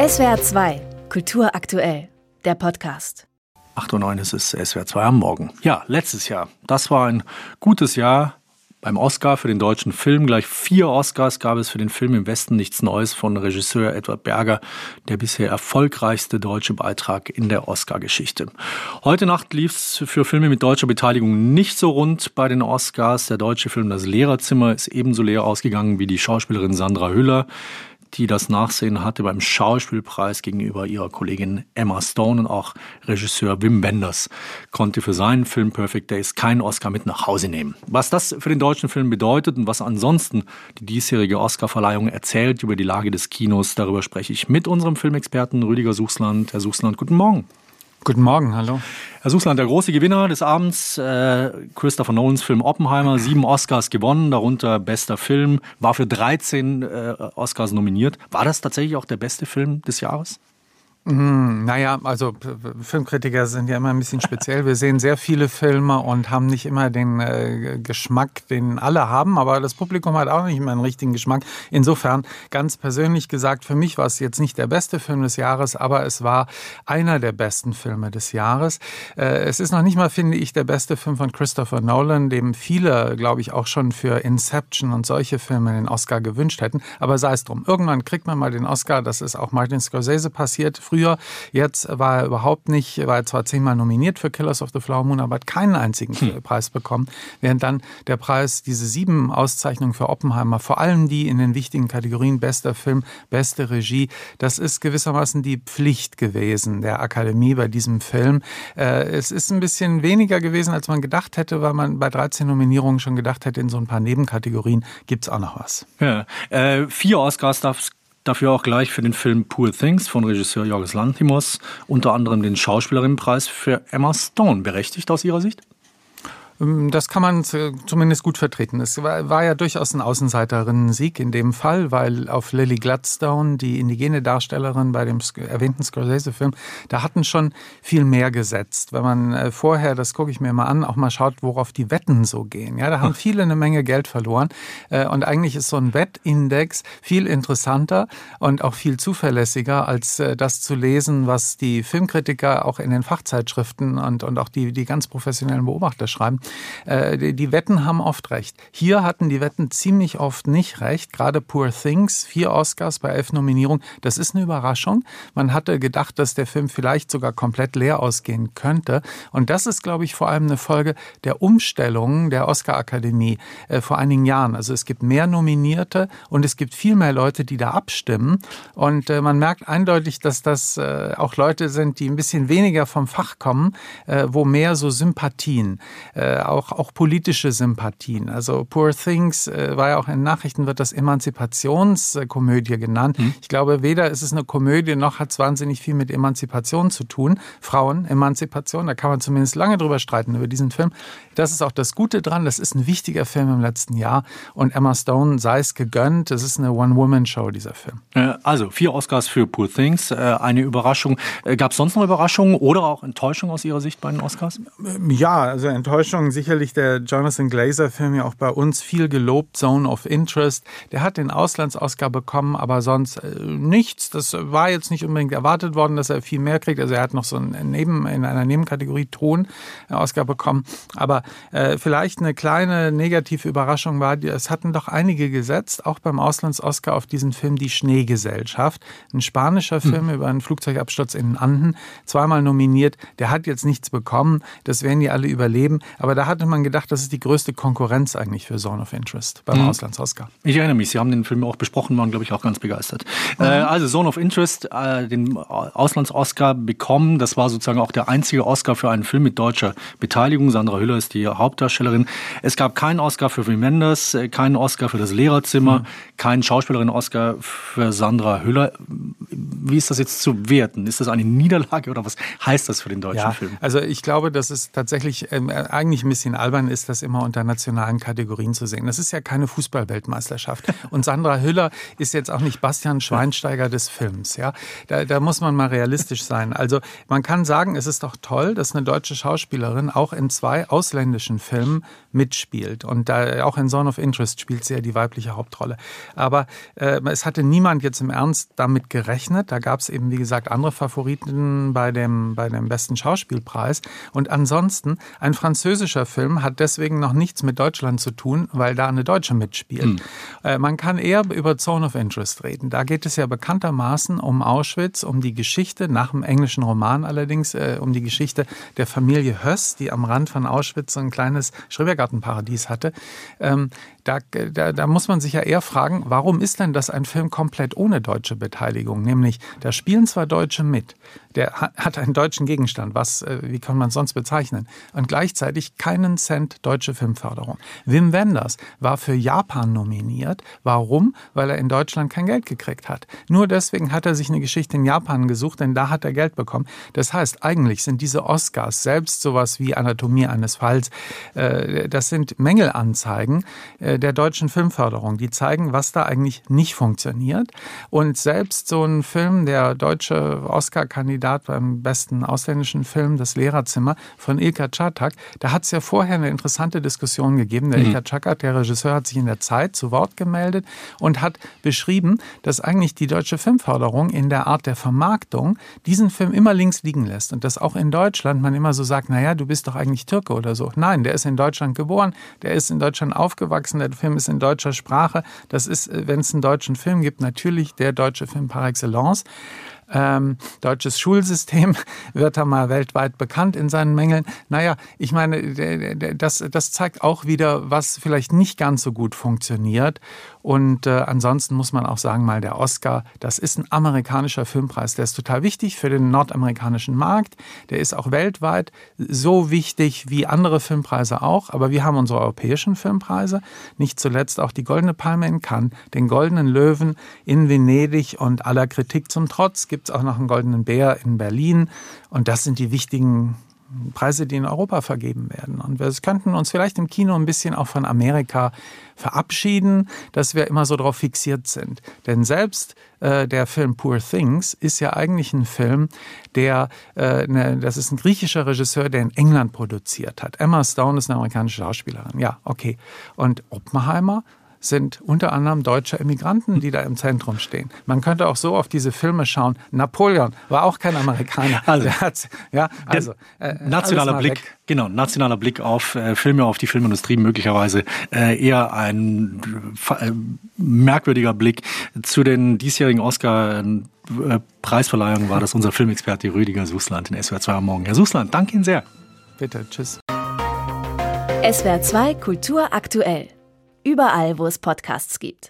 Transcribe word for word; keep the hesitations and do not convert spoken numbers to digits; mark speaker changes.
Speaker 1: S W R zwei, Kultur aktuell, der Podcast.
Speaker 2: acht Uhr neun ist es, S W R zwei am Morgen. Ja, letztes Jahr, das war ein gutes Jahr beim Oscar für den deutschen Film. Gleich vier Oscars gab es für den Film Im Westen nichts Neues von Regisseur Edward Berger, der bisher erfolgreichste deutsche Beitrag in der Oscar-Geschichte. Heute Nacht lief es für Filme mit deutscher Beteiligung nicht so rund bei den Oscars. Der deutsche Film Das Lehrerzimmer ist ebenso leer ausgegangen wie die Schauspielerin Sandra Hüller, die das Nachsehen hatte beim Schauspielpreis gegenüber ihrer Kollegin Emma Stone, und auch Regisseur Wim Wenders konnte für seinen Film Perfect Days keinen Oscar mit nach Hause nehmen. Was das für den deutschen Film bedeutet und was ansonsten die diesjährige Oscarverleihung erzählt über die Lage des Kinos, darüber spreche ich mit unserem Filmexperten Rüdiger Suchsland. Herr Suchsland, guten Morgen.
Speaker 3: Guten Morgen, hallo.
Speaker 2: Herr Suchsland, der große Gewinner des Abends, äh, Christopher Nolans Film Oppenheimer, sieben Oscars gewonnen, darunter bester Film, war für dreizehn äh, Oscars nominiert. War das tatsächlich auch der beste Film des Jahres?
Speaker 3: Mm, naja, also Filmkritiker sind ja immer ein bisschen speziell. Wir sehen sehr viele Filme und haben nicht immer den äh, Geschmack, den alle haben, aber das Publikum hat auch nicht immer einen richtigen Geschmack. Insofern, ganz persönlich gesagt, für mich war es jetzt nicht der beste Film des Jahres, aber es war einer der besten Filme des Jahres. Äh, es ist noch nicht mal, finde ich, der beste Film von Christopher Nolan, dem viele, glaube ich, auch schon für Inception und solche Filme den Oscar gewünscht hätten. Aber sei es drum. Irgendwann kriegt man mal den Oscar. Das ist auch Martin Scorsese passiert. Früher, jetzt war er überhaupt nicht, war er zwar zehnmal nominiert für Killers of the Flower Moon, aber hat keinen einzigen hm. Preis bekommen. Während dann der Preis, diese sieben Auszeichnungen für Oppenheimer, vor allem die in den wichtigen Kategorien bester Film, beste Regie, das ist gewissermaßen die Pflicht gewesen der Akademie bei diesem Film. Äh, es ist ein bisschen weniger gewesen, als man gedacht hätte, weil man bei dreizehn Nominierungen schon gedacht hätte, in so ein paar Nebenkategorien gibt es auch noch was.
Speaker 2: Ja, äh, vier Oscars darf es dafür auch gleich für den Film Poor Things von Regisseur Yorgos Lanthimos, unter anderem den Schauspielerinnenpreis für Emma Stone. Berechtigt aus Ihrer Sicht?
Speaker 3: Das kann man zumindest gut vertreten. Es war, war ja durchaus ein Außenseiterinnen-Sieg in dem Fall, weil auf Lily Gladstone, die indigene Darstellerin bei dem erwähnten Scorsese-Film, da hatten schon viel mehr gesetzt. Wenn man vorher, das gucke ich mir mal an, auch mal schaut, worauf die Wetten so gehen. Ja, da haben viele eine Menge Geld verloren. Und eigentlich ist so ein Wettindex viel interessanter und auch viel zuverlässiger, als das zu lesen, was die Filmkritiker auch in den Fachzeitschriften und, und auch die, die ganz professionellen Beobachter schreiben. Die Wetten haben oft recht. Hier hatten die Wetten ziemlich oft nicht recht. Gerade Poor Things, vier Oscars bei elf Nominierungen, das ist eine Überraschung. Man hatte gedacht, dass der Film vielleicht sogar komplett leer ausgehen könnte. Und das ist, glaube ich, vor allem eine Folge der Umstellung der Oscar-Akademie äh, vor einigen Jahren. Also es gibt mehr Nominierte und es gibt viel mehr Leute, die da abstimmen. Und äh, man merkt eindeutig, dass das äh, auch Leute sind, die ein bisschen weniger vom Fach kommen, äh, wo mehr so Sympathien äh, Auch, auch politische Sympathien. Also Poor Things äh, war ja auch in Nachrichten, wird das Emanzipationskomödie genannt. Hm. Ich glaube, weder ist es eine Komödie, noch hat es wahnsinnig viel mit Emanzipation zu tun. Frauen-Emanzipation, da kann man zumindest lange drüber streiten, über diesen Film. Das ist auch das Gute dran, das ist ein wichtiger Film im letzten Jahr. Und Emma Stone sei es gegönnt, das ist eine One-Woman-Show, dieser Film.
Speaker 2: Äh, also vier Oscars für Poor Things, äh, eine Überraschung. Äh, Gab es sonst noch Überraschungen oder auch Enttäuschung aus Ihrer Sicht bei den Oscars?
Speaker 3: Ja, also Enttäuschung sicherlich der Jonathan Glazer-Film, ja auch bei uns viel gelobt, Zone of Interest. Der hat den Auslands-Oscar bekommen, aber sonst äh, nichts. Das war jetzt nicht unbedingt erwartet worden, dass er viel mehr kriegt. Also er hat noch so einen Neben, in einer Nebenkategorie Ton-Oscar bekommen. Aber äh, vielleicht eine kleine negative Überraschung war, es hatten doch einige gesetzt, auch beim Auslands-Oscar auf diesen Film Die Schneegesellschaft. Ein spanischer Film hm. über einen Flugzeugabsturz in den Anden, zweimal nominiert. Der hat jetzt nichts bekommen. Das werden die alle überleben. Aber da hatte man gedacht, das ist die größte Konkurrenz eigentlich für Zone of Interest beim mhm. Auslands-Oscar.
Speaker 2: Ich erinnere mich, Sie haben den Film auch besprochen, waren, glaube ich, auch ganz begeistert. Mhm. Äh, also Zone of Interest, äh, den Auslands-Oscar bekommen, das war sozusagen auch der einzige Oscar für einen Film mit deutscher Beteiligung. Sandra Hüller ist die Hauptdarstellerin. Es gab keinen Oscar für Wim Wenders, keinen Oscar für Das Lehrerzimmer, mhm. keinen Schauspielerin-Oscar für Sandra Hüller. Wie ist das jetzt zu werten? Ist das eine Niederlage oder was heißt das für den deutschen
Speaker 3: ja,
Speaker 2: Film?
Speaker 3: Also ich glaube, das ist tatsächlich ähm, eigentlich ich ein bisschen albern ist, das immer unter nationalen Kategorien zu sehen. Das ist ja keine Fußball-Weltmeisterschaft. Und Sandra Hüller ist jetzt auch nicht Bastian Schweinsteiger des Films. Ja, da, da muss man mal realistisch sein. Also man kann sagen, es ist doch toll, dass eine deutsche Schauspielerin auch in zwei ausländischen Filmen mitspielt. Und da auch in Zone of Interest spielt sie ja die weibliche Hauptrolle. Aber äh, es hatte niemand jetzt im Ernst damit gerechnet. Da gab es eben, wie gesagt, andere Favoriten bei dem, bei dem besten Schauspielpreis. Und ansonsten, ein französischer Film hat deswegen noch nichts mit Deutschland zu tun, weil da eine Deutsche mitspielt. Mhm. Äh, man kann eher über Zone of Interest reden. Da geht es ja bekanntermaßen um Auschwitz, um die Geschichte, nach dem englischen Roman allerdings, äh, um die Geschichte der Familie Höss, die am Rand von Auschwitz so ein kleines Schrebergartenparadies hatte. Ähm, da, da, da muss man sich ja eher fragen, warum ist denn das ein Film komplett ohne deutsche Beteiligung? Nämlich, da spielen zwar Deutsche mit, der hat einen deutschen Gegenstand, was, wie kann man es sonst bezeichnen, und gleichzeitig keinen Cent deutsche Filmförderung. Wim Wenders war für Japan nominiert. Warum? Weil er in Deutschland kein Geld gekriegt hat. Nur deswegen hat er sich eine Geschichte in Japan gesucht, denn da hat er Geld bekommen. Das heißt, eigentlich sind diese Oscars, selbst sowas wie Anatomie eines Falls, äh, das sind Mängelanzeigen äh, der deutschen Filmförderung, die zeigen, was da eigentlich nicht funktioniert. Und selbst so ein Film, der deutsche Oscar-Kandidat beim besten ausländischen Film, Das Lehrerzimmer von Ilka Çatak, da hat es ja vorher eine interessante Diskussion gegeben. Der mhm. Ilka Çatak, der Regisseur, hat sich in der Zeit zu Wort gemeldet und hat beschrieben, dass eigentlich die deutsche Filmförderung in der Art der Vermarktung diesen Film immer links liegen lässt. Und dass auch in Deutschland man immer so sagt, naja, du bist doch eigentlich Türke oder so. Nein, der ist in Deutschland geboren, der ist in Deutschland aufgewachsen, der Film ist in deutscher Sprache. Das ist, wenn es einen deutschen Film gibt, natürlich der deutsche Film par excellence. Ähm, deutsches Schulsystem wird da mal weltweit bekannt in seinen Mängeln. Naja, ich meine, das, das zeigt auch wieder, was vielleicht nicht ganz so gut funktioniert. Und äh, ansonsten muss man auch sagen, mal der Oscar, das ist ein amerikanischer Filmpreis. Der ist total wichtig für den nordamerikanischen Markt. Der ist auch weltweit so wichtig wie andere Filmpreise auch. Aber wir haben unsere europäischen Filmpreise, nicht zuletzt auch die Goldene Palme in Cannes, den Goldenen Löwen in Venedig und aller Kritik zum Trotz gibt es auch noch einen Goldenen Bär in Berlin. Und das sind die wichtigen Preise, die in Europa vergeben werden. Und wir könnten uns vielleicht im Kino ein bisschen auch von Amerika verabschieden, dass wir immer so darauf fixiert sind. Denn selbst äh, der Film Poor Things ist ja eigentlich ein Film, der, äh, ne, das ist ein griechischer Regisseur, der in England produziert hat. Emma Stone ist eine amerikanische Schauspielerin. Ja, okay. Und Oppenheimer sind unter anderem deutsche Emigranten, die da im Zentrum stehen. Man könnte auch so auf diese Filme schauen. Napoleon war auch kein Amerikaner.
Speaker 2: Also,
Speaker 3: hat, ja, also
Speaker 2: äh, nationaler Blick, weg. genau, nationaler Blick auf äh, Filme, auf die Filmindustrie, möglicherweise äh, eher ein äh, merkwürdiger Blick. Zu den diesjährigen Oscar-Preisverleihungen war das unser Filmexperte Rüdiger Sußland in S W R zwei am Morgen. Herr Sußland, danke Ihnen sehr.
Speaker 3: Bitte, tschüss.
Speaker 1: S W R zwei Kultur aktuell. Überall, wo es Podcasts gibt.